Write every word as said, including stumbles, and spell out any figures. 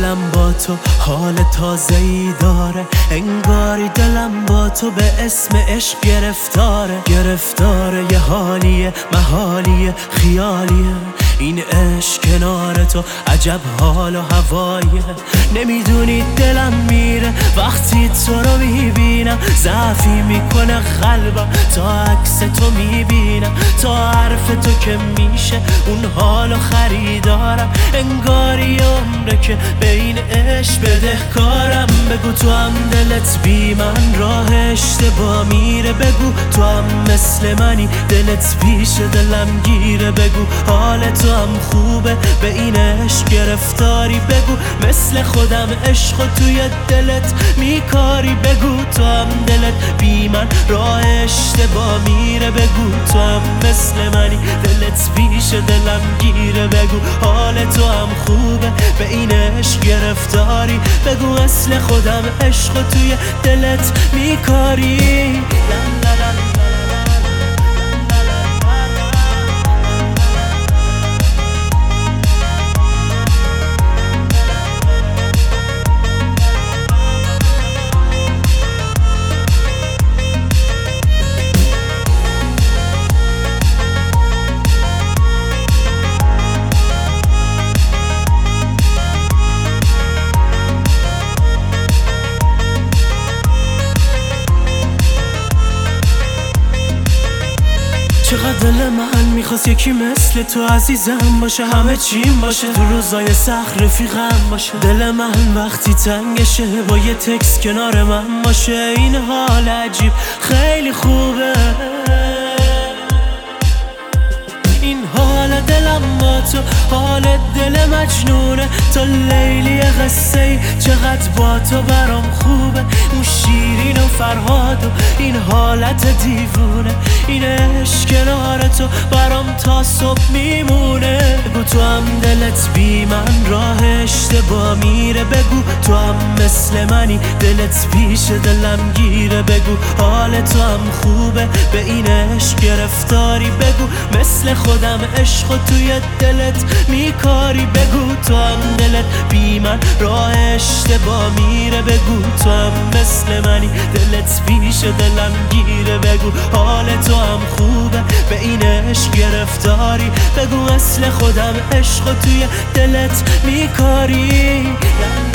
دلم با تو حال تازه‌ای داره، انگاری دلم با تو به اسم عشق گرفتاره. گرفتاره یه حالیه محالیه خیالیه، این عشق کنار تو عجب حال و هواییه. نمیدونی دلم میره وقتی تو رو میبینم، ضعفی میکنه قلبم تا عکس تو میبینم، تا حرف تو که میشه اون حالو خریدارم. انگاری عمره که به این عشق بدهکارم. بگو تو هم دلت بی من راه اشتباه میره، بگو تو هم مثل منی دلت پیش دلم گیره، بگو حال تو هم خوبه به این عشق گرفتاری، بگو مثل خودم عشق و توی دلت میکاری، بگو تو هم دلت بی من راه اشتباه میره، بگو تو هم مثل منی دلت پیش دلم گیره، بگو حال تو هم خوبه به این عشق گرفتاری، بگو مثل خودم عشق و توی دلت میکاری. چقدر دل من میخواست یکی مثل تو عزیزم باشه، همه چیم باشه، تو روزای سخت رفیقم باشه. دل من وقتی تنگشه با یه تکس کنار من باشه، این حال عجیب خیلی خوبه. این حال دلم با تو حال دل مجنونه، تو لیلی قصه ای چقدر با تو برام خوبه. اون شیرین و فرهاد و این حالت دیوونه، این عشق کنار تو برام تا صبح میمونه. بگو تو هم دلت بی من راه اشتباه میره، بگو تو هم مثل منی دلت پیش دلم گیره، بگو حال تو هم خوبه به این عشق گرفتاری، بگو مثل خودم عشق و توی دلت میکاری، بگو تو هم دلت بی من راه اشتباه میره، بگو تو هم مثل منی دلت پیش دلم گیره، بگو حال تو هم خوبه به این عشق گرفتاری، بگو مثل خودم عشق و توی دلت میکاری.